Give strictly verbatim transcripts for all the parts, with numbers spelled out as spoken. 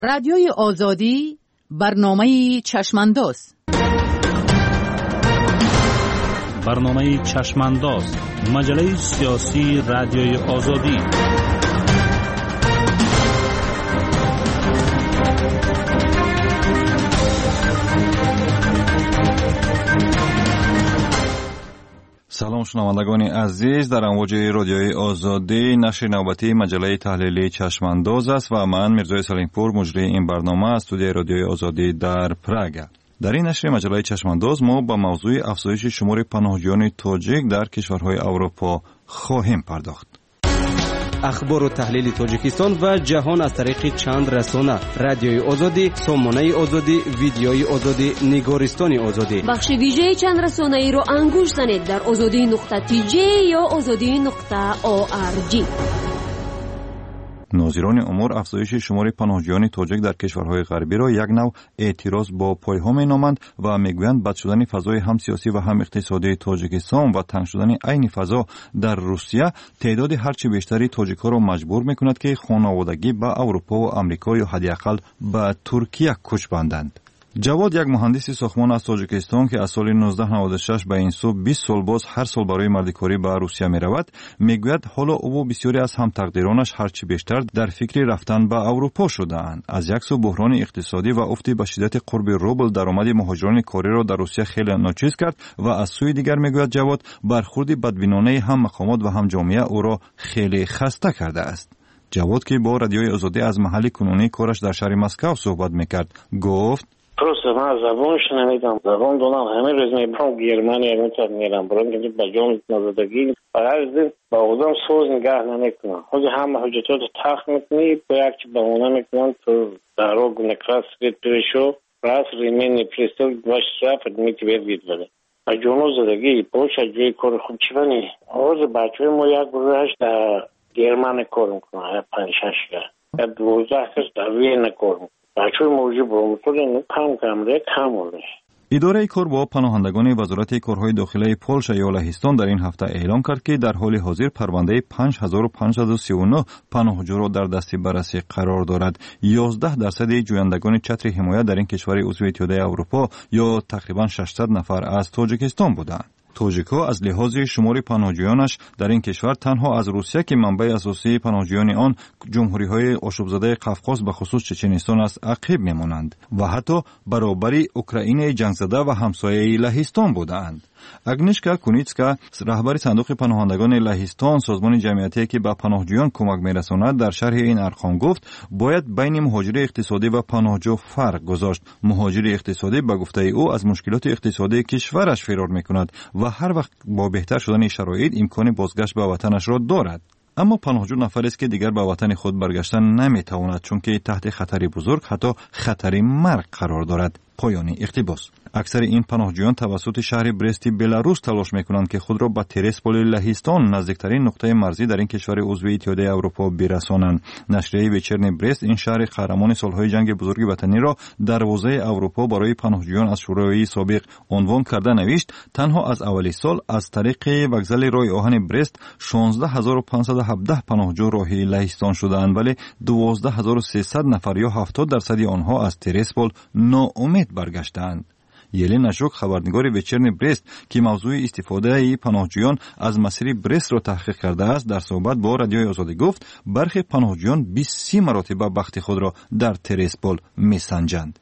رادیوی آزادی برنامه چشمانداز. برنامه چشمانداز، مجله سیاسی رادیوی آزادی. سلام شنوندگان عزیز، در امواج رادیوی آزادی نشر نوبتی مجله تحلیلی چشمانداز است و من میرزای سلیمپور مجری این برنامه از استودیوی رادیوی آزادی در پراگ. در این نشر مجله چشمانداز ما با موضوع افزایش شمار پناهجویان تاجیک در کشورهای اروپا خواهیم پرداخت. اخبار و تحلیل تاجیکستان و جهان از طریق چند رسانه: رادیوی آزادی، سامانه آزادی، ویدیوی آزادی، نگارستان آزادی. بخش ویژه چند رسانه ای رو انگوش زنید در آزادی نقطه تی جی یا آزادی نقطه او آر جی. ناظران امور افزایش شمار پناهجویان تاجیک در کشورهای غربی را یک نوع اعتراض با پایها مینامند و میگویند بد شدن فضای هم سیاسی و هم اقتصادی تاجیکستان و تنگ شدن عین فضا در روسیه تعداد هرچی بیشتری تاجیک‌ها را مجبور میکند که خانوادگی به اروپا و آمریکا یا حداقل به ترکیه کوچ بندند. جواد، یک مهندس ساختمان از تاجیکستان که از سال نوزده نود و شش به این سو بیست سال باز هر سال برای مردکاری به روسیه می رود، میگوید حالا او و بسیاری از هم تقدیرانش هرچی بیشتر در فکر رفتن به اروپا شده اند. از یک سو بحران اقتصادی و افت به شدت قرب روبل درآمد مهاجران کاری را در روسیه خیلی ناچیز کرد و از سوی دیگر میگوید جواد برخورد بدبینانه هم مقامات و هم جامعه او را خیلی خسته کرده است. جواد که با رادیوی آزادی از محل کنونی کارش در شهر مسکو صحبت میکرد گفت: Просто من زبانش نمیدم. زبان دونم همه روز میبرم گرمانی میتونم میرم برام که بجام نزدگی فقط از با آدم سوز نگاه نمیکنم. خود همه حجتات تخت میکنی با یک چی بهونه میکنن تو در رو گنکراس رید پریشو راست ریمینی پریستل باش رفت میتی بید بده. بجام نزدگی باش جوی کار خوب چی بانی. آوز بچه ما یک گروهش در گرمانی کار میکنن. یا پنج شش گره. یا دوزده کس در وین کار میکنن. بچه موجود برمتون اینو کم کمره کمونه. اداره کار با پناهندگان وزارت کارهای داخلی پولش یا لهستان در این هفته اعلام کرد که در حال حاضر پرونده پنج هزار و پانصد و سی و نه پناهجو را در دست بررسی قرار دارد. یازده درصد جویندگان چتر حمایت در این کشور عضو اتحادیه اروپا یا تقریبا ششصد نفر از تاجیکستان بودند. تاجیک‌ها از لحاظ شمار پناهجویانش در این کشور تنها از روسیه که منبع اساسی پناهجویان آن جمهوری‌های آشوب‌زده قفقاز به خصوص چچنستان است عقب می‌مانند و حتی برابری اوکراین جنگ زده و همسایه لهستان بودند. اگنیشکا کونیتسکا، رهبر صندوق پناهندگان لهستان، سازمان جمعیتی که به پناهجویان کمک می‌رساند، در شرح این ارقام گفت باید بین مهاجر اقتصادی و پناهجو فرق گذاشت. مهاجر اقتصادی به گفته او از مشکلات اقتصادی کشورش فرار می‌کند و هر وقت با بهتر شدن شرایط امکان بازگشت به وطنش را دارد. اما پناهجو نفری است که دیگر به وطن خود برگشتن نمی‌تواند چون که تحت خطری بزرگ حتی خطری مرگ قرار دارد. پایان اقتباس. اکثر این پناهجویان توسط شهر برست بلاروس تلاش میکنند که خود را به تریسپول لهستان، نزدیکترین نقطه مرزی در این کشور عضو اتحادیه اروپا، برسانند. نشریه ویچرن برست این شهر قهرمان سالهای جنگ بزرگ وطنی را دروازه اروپا برای پناهجویان از شوروی سابق عنوان کرده نوشت: تنها از اول سال از طریق وокزال راه آهن برست شانزده هزار و پانصد و هفده پناهجو راه لهستان شدند، ولی دوازده هزار و سیصد نفر یا هفتاد درصد آنها از تریسپول ناامید برگشتند. یلنا ژوک، خبرنگار ویچرن برست که موضوع استفاده پناهجویان از مسیر برست را تحقیق کرده است، در صحبت با رادیوی آزادی گفت برخی پناهجویان بیست مرتبه بخت خود را در تریسپول میسنجند.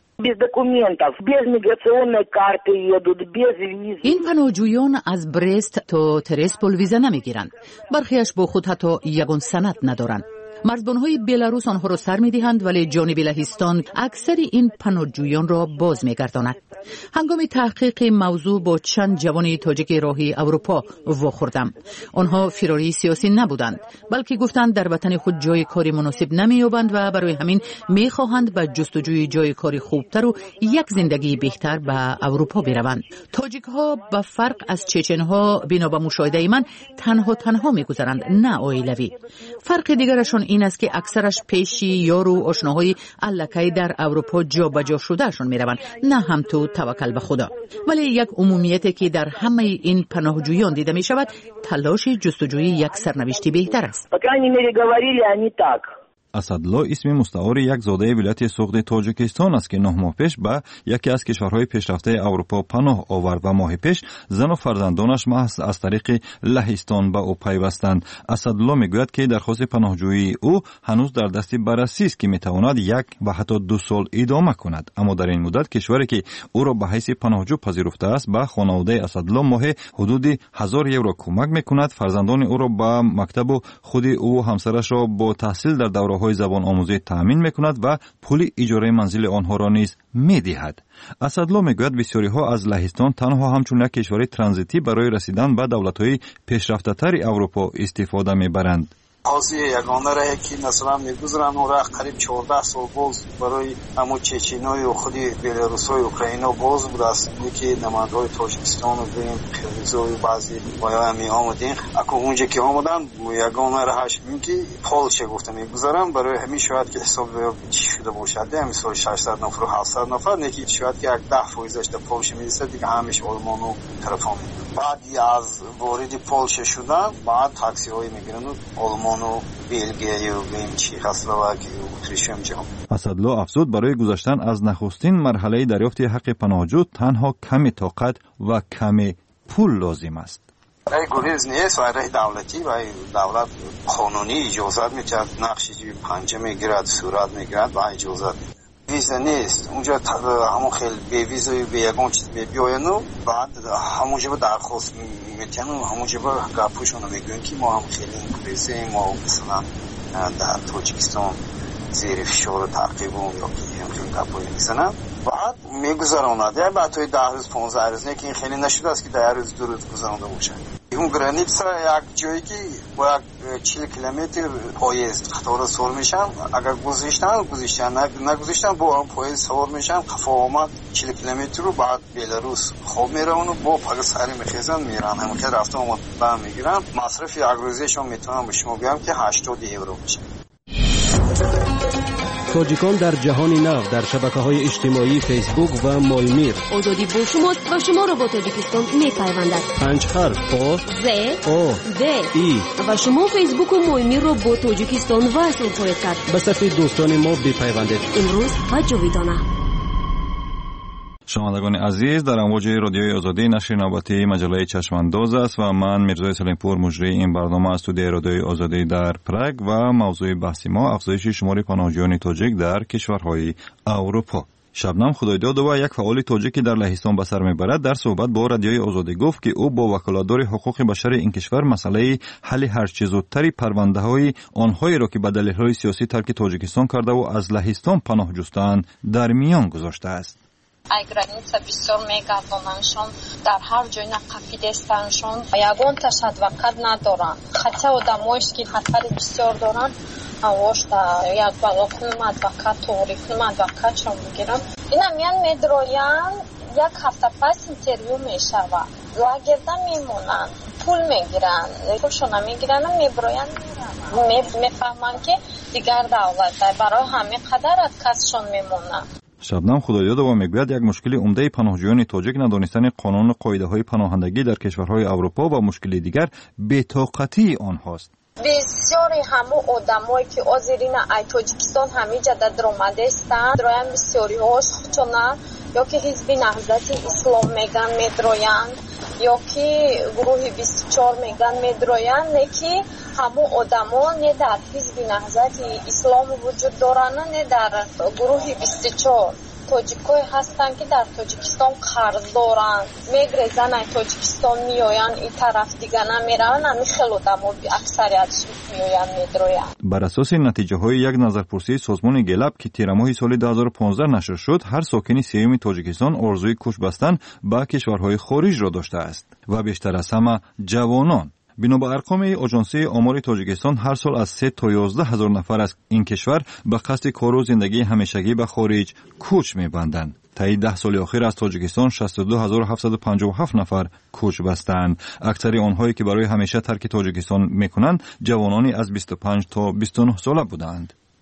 این پناهجویان از برست تا تریسپول ویزا نمیگیرند. برخیش با خود حتی یگان سند ندارند. مرزبان‌های بلاروس آنها را سر می‌دهند ولی جانب لهستان اکثر این پناهجویان را باز می‌گرداند. هنگام تحقیق موضوع با چند جوان تاجیک راهی اروپا واخوردم. آنها فراری سیاسی نبودند، بلکه گفتند در وطن خود جای کاری مناسب نمی‌یابند و برای همین می‌خواهند به جستجوی جای کاری خوبتر و یک زندگی بهتر به اروپا بروند. تاجیک‌ها به فرق از چچن‌ها بنا به مشاهده من تنها تنها می‌گذرند، نه عائلوی. فرق دیگرشون این است که اکثرش پیشی یار و آشناهای الکی در اروپا جا به جا شدهشون میروند، نه هم تو توکل به خدا. ولی یک عمومیتی که در همه این پناهجویان دیده می شود، تلاش جستجوی یک سرنوشتی بهتر است. اسدالله اسم مستعار یک زاده ولایت سوغد تاجیکستان است که نه ماه پیش به یکی از کشورهای پیشرفته اروپا پناه آورد و ماه پیش زن و فرزندانش محض از طریق لهستان به او پیوستند. اسدالله میگوید که درخواست پناهجویی او هنوز در دست بررسی است که میتواند یک و حتی دو سال ادامه کند، اما در این مدت کشوری که او را به حیث پناهجو پذیرفته است به خانواده اسدالله ماه حدود هزار یورو کمک میکند. فرزندان او را به مکتب و خود او و همسرش را با تحصیل در دوره‌های زبان آموزی تأمین میکند و پول اجاره منزل آنها را نیز میدهد. اسدالله میگوید بسیاری ها از لهستان تنها همچون یک کشور ترانزیتی برای رسیدن به دولت‌های پیشرفته‌تر اروپا استفاده میبرند. حاضر یگانه راه که مثلا میگذرن و راه قریب چهارده سال باز برای همو چچنای و خودی بلاروسای اوکراینا باز بود است که نماینده‌های تاجیکستان و بریم قرقیزای بعضی بایا می آمدین اکو اونجا که آمدن یگانه راهش میگی پولش گفتم میگذرن برای همین شاید که حساب چی شده باشه همین سال ششصد نفر و هفتصد نفر نکی شاید که یک ده فایزش در پولش میرسه دیگه همیشه آلمان و طرفان بعد از وارد پولش شدن بعد تاکسی های میگیرن آلمان و بلژیک و بیم چکسلواکی و اتریش هم جام. اسدالله افزود برای گذشتن از نخستین مرحله دریافت حق پناهجو تنها کمی طاقت و کمی پول لازم است. ای گریز نیست و راه دولتی و دولت قانونی اجازت می‌دهد نقشی پنجه میگیرد صورت میگیرد و اجازت ویزا نیست اونجا همون خیلی به ویزای به یگان چیز بیاین و بعد همونجا درخواست میتونن همونجا گپشون میگن که ما هم خیلی انگلیسی ما مثلا در تاجیکستان زیر فشار تعقیبون یا که هم خیلی گپایی میزنن بعد میگذارند یا بعد توی ده روز پانزده روز نه که این خیلی نشده است که ده روز دو روز گذرانده باشه. اون گرانیت یک جایی که با یک چهل کیلومتر پاییز قطار سوار میشن اگر گذاشتن گذاشتن نگذاشتن با پاییز سوار میشن قفا آمد چهل کیلومتر رو بعد بلاروس خواب میرن و با پاگ سری میخیزن میرن همون که رفته آمد بهم میگیرن مصرف یک روزیشون میتونم به شما بگم که هشتاد یورو میشه. تاجیکان در جهان نو در شبکه‌های اجتماعی فیسبوک و مولمیر آزادی با شماست و شما را با تاجیکستان می‌پیوندد. پنج حرف او ز او د ای و شما فیسبوک و مولمیر را با تاجیکستان وصل خواهید کرد. به صفحه دوستان ما بپیوندید. امروز و جاویدانه. شنوندگان عزیز، در امواج رادیوی آزادی نشر نوبتی مجله چشمانداز است و من میرزا سلیمپور مجری این برنامه از استودیوی رادیوی آزادی در پراگ و موضوع بحث ما افزایش شمار پناهجویان تاجیک در کشورهای اروپا. شبنم خدایداد و یک فعال تاجیکی در لهستان به سر میبرد در صحبت با رادیوی آزادی گفت که او با وکالتدار حقوق بشر این کشور مسئله حل هرچه زودتری پرونده های آنهایی را که به دلیل های سیاسی ترک تاجیکستان کرده و از لهستان پناه جستند در میان گذاشته است. ай граница бисёр мегардонаншон дар ҳар ҷой нақафидестаншон ягонташ адвокат надоранд хотя одамоиш ки хатари бисёр доранд авошта як балокунум адвокат торикунум адвокатшон бигирам ина миян медроянд як ҳафта пас интервю мешавад лагерда мемонанд пул мегиранд пулшона мегиранд меброянд мераванд мефаҳманд ки дигар давлатда барои ҳамин қадар откасшон мемонанд. شبنم خدایدادова میگوید یک مشکل عمده پناهجویان تاجیک ندانستن قانون و قاعده‌های پناهندگی در کشورهای اروپا و مشکل دیگر بی‌طاقتی آنهاست. بسیاری همو آدمایی که حاضرین ای تاجیکستان همینجا در درآمده هستند درایم بسیاری هاش چون یا که حزب نهضت اسلام میگن میدرویند یا که گروه بیست و چهار میگن میدرویند نه که همو آدما نه در حزب نهضت اسلام وجود دارن نه در گروه بیست و چهار تاجیکای هستن که در تاجیکستان قرض دارن میگریزن ای تاجیکستان میآین این طرف دیگه نمیرن همین خیلی آدما اکثریتش میآین میدروین. بر اساس نتیجه های یک نظرپرسی سازمان گلب که تیر ماه سال دو هزار و پانزده نشر شد هر ساکن سیوم تاجیکستان آرزوی کوچ بستن به کشورهای خارج را داشته است و بیشتر از همه جوانان. بنا به ارقام آژانسی آمار تاجیکستان هر سال از سه تا یازده هزار نفر از این کشور به قصد کار و زندگی همیشگی به خارج کوچ می‌بندند. طی ده سال اخیر از تاجیکستان شصت و دو هزار و هفتصد و پنجاه و هفت نفر کوچ بستند. اکثر آنهایی که برای همیشه ترک تاجیکستان می‌کنند جوانانی از بیست و پنج تا بیست و نه ساله بودند.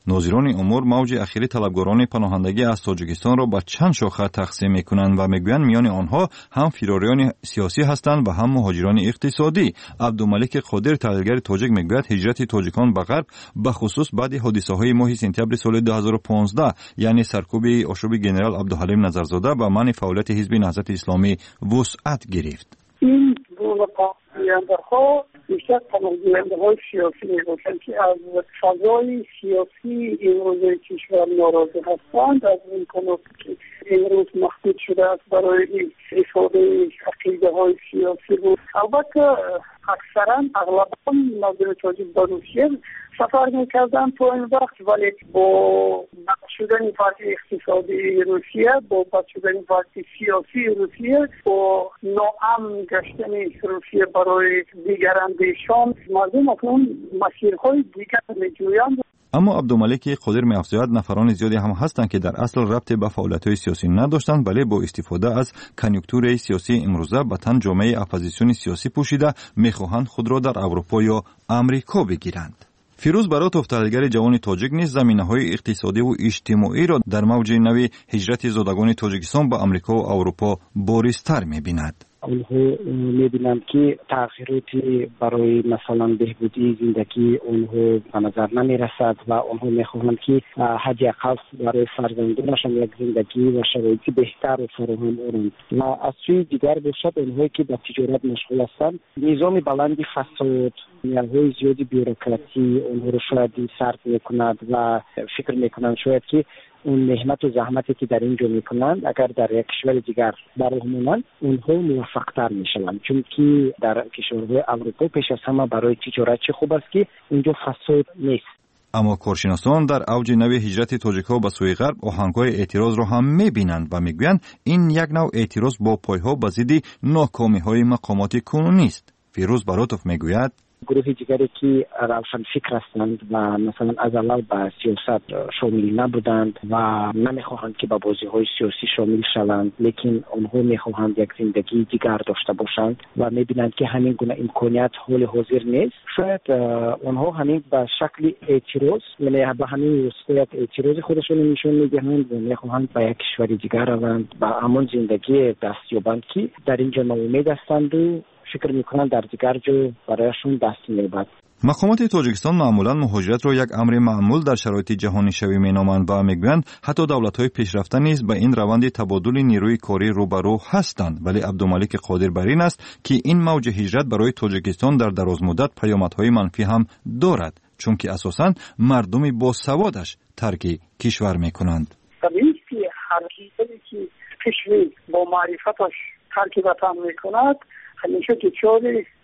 ناظران امور موج اخیر طلبگاران پناهندگی از تاجیکستان را به چند شاخه تقسیم میکنند و میگویند میان آنها هم فراریان سیاسی هستند و هم مهاجران اقتصادی. عبدالملک قادر تحلیلگر تاجیک میگوید هجرت تاجیکان به غرب به خصوص بعد حادثه‌های ماه سپتامبر سال دو هزار و پانزده یعنی سرکوب آشوب گنرال عبدالحلیم نظرزاده و منع فعالیت حزب نهضت اسلامی وسعت گرفت. این گروه پناهنده‌ها بیشتر پناهنده‌های سیاسی میباشند که از فضای سیاسی امروز کشور ناراضی هستند، از امکاناتی که امروز محدود شده است برای استفاده عقیده‌های سیاسی بود. البته اکثرا اغلبا مردم تاجیک به روسیه سفر میکردن تا این وقت، ولی با بد شدن پارتی اقتصادی روسیه، با بد شدن پارتی سیاسی روسیه، با ناامن گشتن روسیه برای دیگر اندیشان، مردم اکنون مسیرهای دیگر میجویند. اما عبدالملک قادر می‌افزاید نفران زیادی هم هستند که در اصل ربط به فعالیت‌های سیاسی نداشتند، ولی با استفاده از کنیونکتور سیاسی امروزه به تن جامعه اپوزیسیون سیاسی پوشیده می‌خواهند خود را در اروپا یا امریکا بگیرند. فیروز براتوف تحلیلگر جوان تاجیک نیز زمینه‌های اقتصادی و اجتماعی را در موج نوی هجرت زادگان تاجیکستان به امریکا و اروپا بارزتر می‌بیند. اونها می‌بینند که تغییراتی برای مثلا بهبودی زندگی اونها به نظر نمی‌رسد و اونها می‌خواهند که حداقل برای فرزندانشان یک زندگی و شرایط بهتر و فراهم آورند. و از سوی دیگر باشد اونهایی که به تجارت مشغول هستند، نظام بلندی فساد، نیازهای زیادی بیروکراسی اونها رو شاید سرد می‌کند و فکر می‌کنند شاید که اون مهنت و زحمتی که در اینجا میکنند اگر در یک کشور دیگر برآمونند اونها موفق‌تر میشوند، چون که در کشورهای اروپا پیش از همه برای تجارت چه خوب است که اینجا فساد نیست. اما کارشناسان در اوج نوی هجرت تاجیک‌ها به سوی غرب آهنگ‌های اعتراض را هم می‌بینند و می‌گویند این یک نوع اعتراض با پایه‌ها به ضد ناکامی‌های مقامات کنونی است. فیروز براتوف می‌گوید گروه دیگری که روشن فکر هستند و مثلا از اول به سیاست شامل نبودند و نمیخواهند که به بازی‌های سیاسی شامل شوند، لیکن آنها میخواهند یک زندگی دیگر داشته باشند و میبینند که همین گونه امکانیت حال حاضر نیست. شاید آنها همین به شکل اعتراض، یعنی به همین وسیله اعتراض خودشون نشون میدهند و میخواهند به یک کشور دیگر روند و همون زندگی دست یابند که در اینجا ناامید هستند و فکر میکنند در دیگر جا برایشون دست می‌یابد. مقامات تاجیکستان معمولا مهاجرت را یک امر معمول در شرایط جهانی شوی مینامند و میگویند حتی دولت‌های پیشرفته نیز به این روند تبادل نیروی کاری روبرو هستند، ولی عبدالملک قادر بر این است که این موج هجرت برای تاجیکستان در دراز مدت پیامدهای منفی هم دارد، چون که اساساً مردم با سوادش ترک کشور میکنند. طبیعی که هر کسی که کشوری با معرفتش ترک وطن میکند همیشه دچار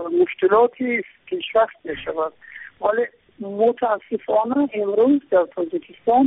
مشکلاتی پیشرفت میشود، ولی متاسفانه امروز در تاجیکستان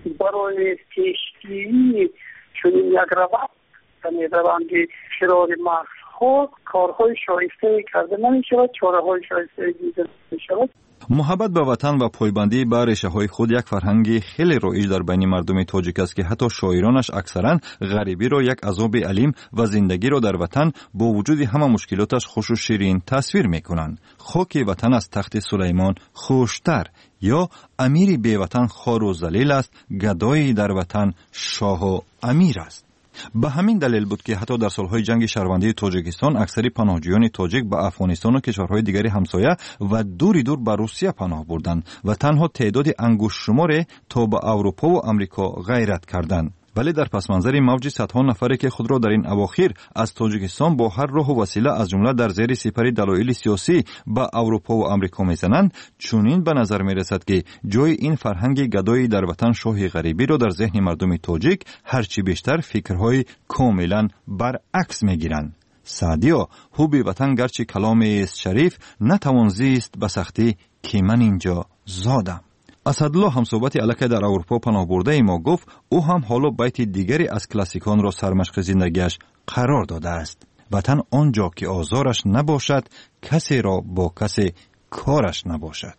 برای پیشگیری چنین یک روند، یعنی روند فرار مغزها، کارهای شایسته کرده نمیشود، چاره‌های شایسته دیده نمیشود. محبت به وطن و پایبندی به ریشه‌های خود یک فرهنگ خیلی رایج در بین مردم تاجیک است که حتی شاعرانش اکثرا غریبی را یک عذاب علیم و زندگی را در وطن با وجود همه مشکلاتش خوش و شیرین تصویر میکنند. خاک وطن از تخت سلیمان خوشتر، یا امیر بی وطن خوار و ذلیل است، گدایی در وطن شاه و امیر است. به همین دلیل بود که حتی در سالهای جنگ شهروندی تاجیکستان اکثر پناهجویان تاجیک به افغانستان و کشورهای دیگر همسایه و دوری دور به روسیه پناه بردند و تنها تعداد انگشت شماری تا به اروپا و امریکا غیرت کردند. ولی در پس منظر موج صدها نفری که خود را در این اواخر از تاجیکستان با هر راه و وسیله از جمله در زیر سپر دلایل سیاسی به اروپا و امریکا میزنند، چنین به نظر میرسد که جای این فرهنگ گدایی در وطن شاه غریبی را در ذهن مردم تاجیک هرچی بیشتر فکرهای کاملا برعکس میگیرند. سعدیا حب وطن گرچه کلام است شریف، نتوان زیست به سختی که من اینجا زادم. اسدالله هم صحبت الکه در اروپا پناه برده ما گفت او هم حالا بیت دیگری از کلاسیکان را سرمشق زندگیش قرار داده است. وطن آنجا که آزارش نباشد، کسی را با کسی کارش نباشد.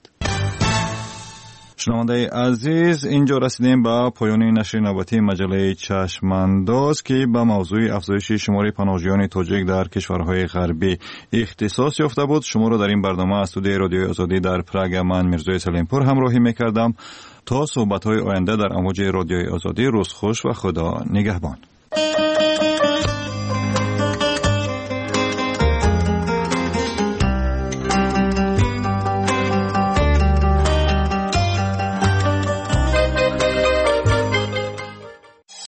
شنونده عزیز، اینجا رسیدیم به پایان نشر نوبتی مجله چشمانداز که به موضوع افزایش شمار پناهجویان تاجیک در کشورهای غربی اختصاص یافته بود. شما را در این برنامه از استودیوی رادیوی آزادی در پراگ من میرزای سلیمپور همراهی میکردم. تا صحبت‌های آینده در امواج رادیوی آزادی، روز خوش و خدا نگهبان.